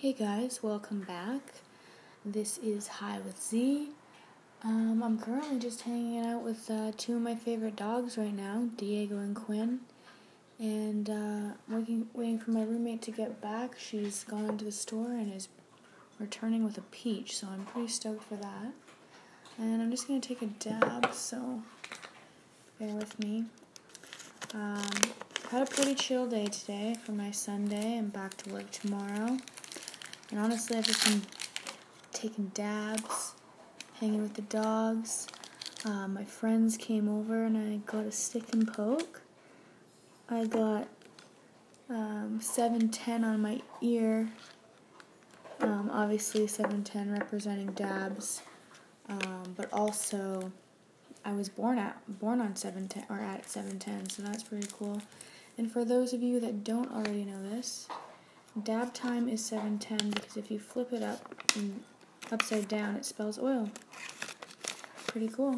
Hey guys, welcome back. This is Hi with Z. I'm currently just hanging out with two of my favorite dogs right now, Diego and Quinn. And waiting for my roommate to get back. She's gone into the store and is returning with a peach, so I'm pretty stoked for that. And I'm just going to take a dab, so bear with me. Had a pretty chill day today for my Sunday. I'm back to work tomorrow. And honestly, I've just been taking dabs, hanging with the dogs. My friends came over and I got a stick and poke. I got 710 on my ear. Obviously 710 representing dabs. But also I was born on 710 or at 710, so that's pretty cool. And for those of you that don't already know this, dab time is 710 because if you flip it up and upside down, it spells oil. Pretty cool.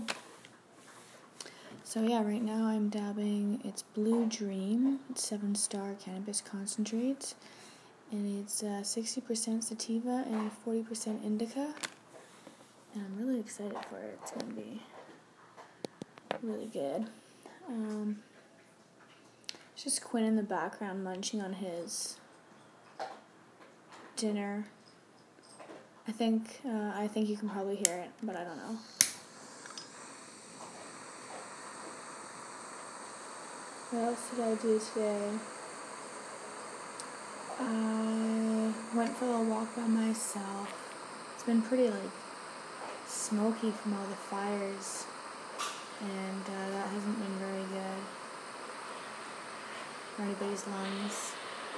So yeah, right now I'm dabbing. It's Blue Dream. It's 7-star cannabis concentrates, and it's 60% sativa and 40% indica. And I'm really excited for it. It's gonna be really good. It's just Quinn in the background munching on his dinner. I think you can probably hear it, but I don't know. What else did I do today? I went for a walk by myself. It's been pretty smoky from all the fires, and that hasn't been very good for anybody's lungs.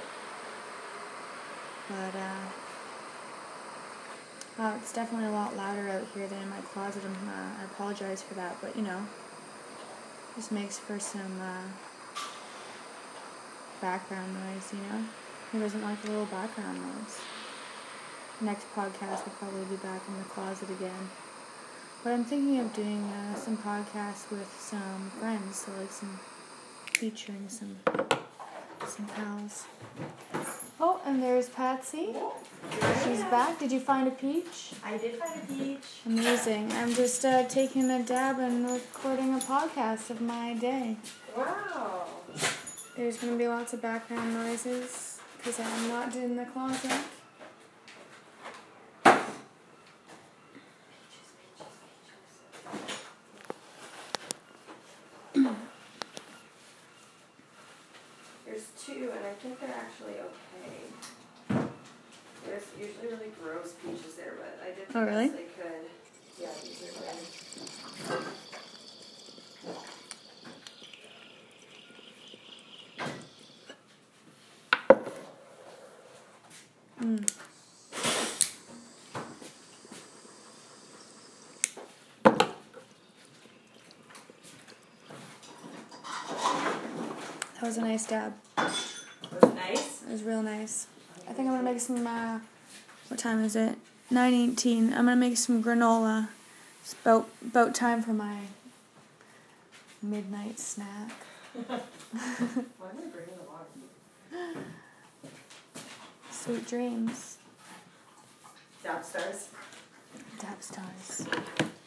But it's definitely a lot louder out here than in my closet. I apologize for that, but this makes for some background noise. Who doesn't like a little background noise? Next podcast will probably be back in the closet again. But I'm thinking of doing some podcasts with some friends, so featuring some pals. Oh, and there's Patsy. She's back. Did you find a peach? I did find a peach. Amazing. I'm just taking a dab and recording a podcast of my day. Wow. There's going to be lots of background noises because I'm not in the closet. There's two, and I think they're actually okay. There's usually really gross peaches there, but I did think really? they could. Yeah, these are good. That was a nice dab. Was it nice? It was real nice. I think I'm going to make some, what time is it? 9:18. I'm going to make some granola. It's about time for my midnight snack. Why am I bringing the water? Sweet dreams. Dab stars. Dab stars.